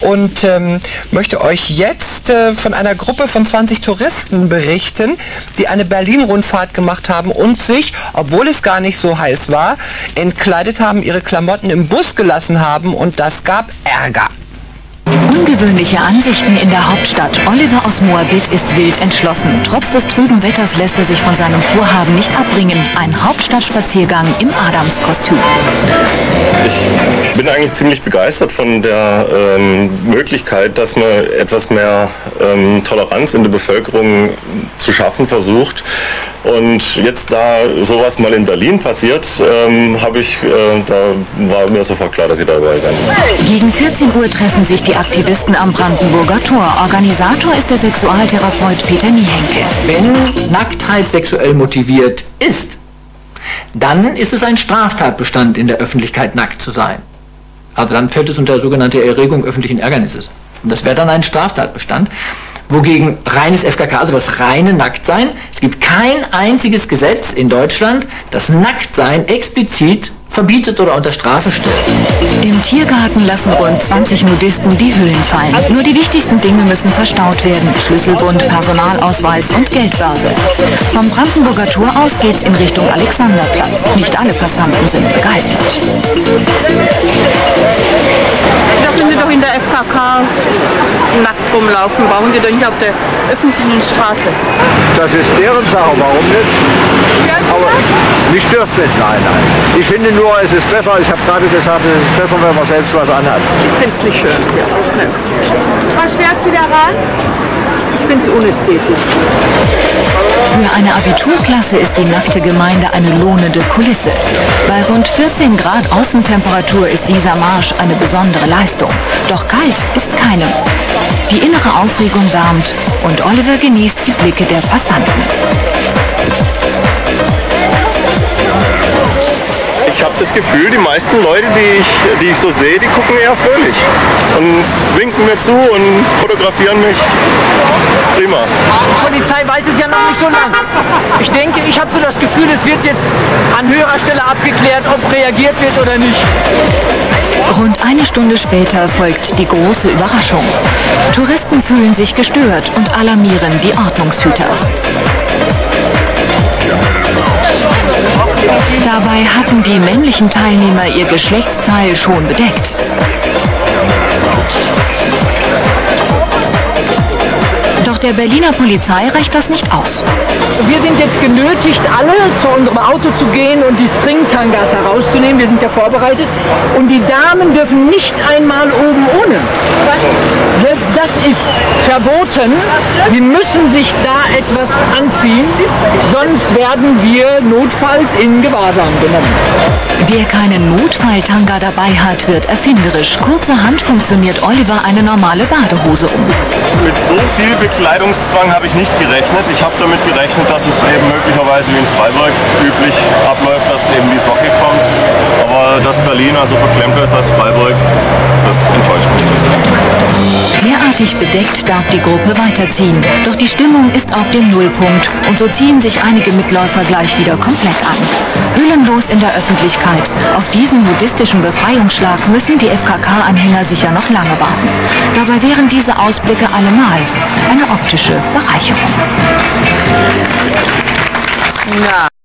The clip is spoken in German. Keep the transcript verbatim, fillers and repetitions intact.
Und ähm, möchte euch jetzt äh, von einer Gruppe von zwanzig Touristen berichten, die eine Berlin-Rundfahrt gemacht haben und sich, obwohl es gar nicht so heiß war, entkleidet haben, ihre Klamotten im Bus gelassen haben und das gab Ärger. Ungewöhnliche Ansichten in der Hauptstadt. Oliver aus Moabit ist wild entschlossen. Trotz des trüben Wetters lässt er sich von seinem Vorhaben nicht abbringen. Ein Hauptstadtspaziergang im Adamskostüm. Ich bin eigentlich ziemlich begeistert von der ähm, Möglichkeit, dass man etwas mehr ähm, Toleranz in der Bevölkerung zu schaffen versucht. Und jetzt, da sowas mal in Berlin passiert, ähm, habe ich, äh, da war mir sofort klar, dass ich dabei bin. Gegen vierzehn Uhr treffen sich die Aktivisten am Brandenburger Tor. Organisator ist der Sexualtherapeut Peter Niehenke. Wenn Nacktheit sexuell motiviert ist, dann ist es ein Straftatbestand, in der Öffentlichkeit nackt zu sein. Also dann fällt es unter sogenannte Erregung öffentlichen Ärgernisses. Und das wäre dann ein Straftatbestand. Wogegen reines F K K, also das reine Nacktsein, es gibt kein einziges Gesetz in Deutschland, das Nacktsein explizit verbietet oder unter Strafe stellt. Im Tiergarten lassen rund zwanzig Nudisten die Hüllen fallen. Nur die wichtigsten Dinge müssen verstaut werden. Schlüsselbund, Personalausweis und Geldbörse. Vom Brandenburger Tor aus geht's in Richtung Alexanderplatz. Nicht alle Passanten sind begeistert. Dürfen Sie doch in der F K K nackt rumlaufen. Brauchen Sie doch nicht auf der öffentlichen Straße. Das ist deren Sache, warum nicht? Aber mich stört es nicht, nein, nein. Ich finde nur, es ist besser, ich habe gerade gesagt, es ist besser, wenn man selbst was anhat. Ich finde es nicht schön. Ja, was stört Sie daran? Ich finde es unästhetisch. Für eine Abiturklasse ist die nackte Gemeinde eine lohnende Kulisse. Bei rund vierzehn Grad Außentemperatur ist dieser Marsch eine besondere Leistung. Doch kalt ist keinem. Die innere Aufregung wärmt und Oliver genießt die Blicke der Passanten. Ich habe das Gefühl, die meisten Leute, die ich, die ich so sehe, die gucken eher fröhlich und winken mir zu und fotografieren mich. Prima. Die Polizei weiß es ja noch nicht so lange. Ich denke, ich habe so das Gefühl, es wird jetzt an höherer Stelle abgeklärt, ob reagiert wird oder nicht. Rund eine Stunde später folgt die große Überraschung. Touristen fühlen sich gestört und alarmieren die Ordnungshüter. Dabei hatten die männlichen Teilnehmer ihr Geschlechtsteil schon bedeckt. Doch der Berliner Polizei reicht das nicht aus. Wir sind jetzt genötigt, alle zu unserem Auto zu gehen und die Stringtangas herauszunehmen. Wir sind ja vorbereitet. Und die Damen dürfen nicht einmal oben ohne. Selbst das ist verboten. Sie müssen sich da etwas anziehen, sonst werden wir notfalls in Gewahrsam genommen. Wer keinen Notfalltanga dabei hat, wird erfinderisch. Kurzerhand funktioniert Oliver eine normale Badehose um. Mit so viel Bekleidungszwang habe ich nicht gerechnet. Ich habe damit gerechnet, dass es eben möglicherweise wie in Freiburg üblich abläuft, dass eben die Socke kommt. Aber dass Berlin also verklemmter ist als Freiburg, das enttäuscht mich. Derartig bedeckt darf die Gruppe weiterziehen. Doch die Stimmung ist auf dem Nullpunkt und so ziehen sich einige Mitläufer gleich wieder komplett an. Hüllenlos in der Öffentlichkeit. Auf diesen nudistischen Befreiungsschlag müssen die F K K-Anhänger sicher noch lange warten. Dabei wären diese Ausblicke allemal eine optische Bereicherung. Ja.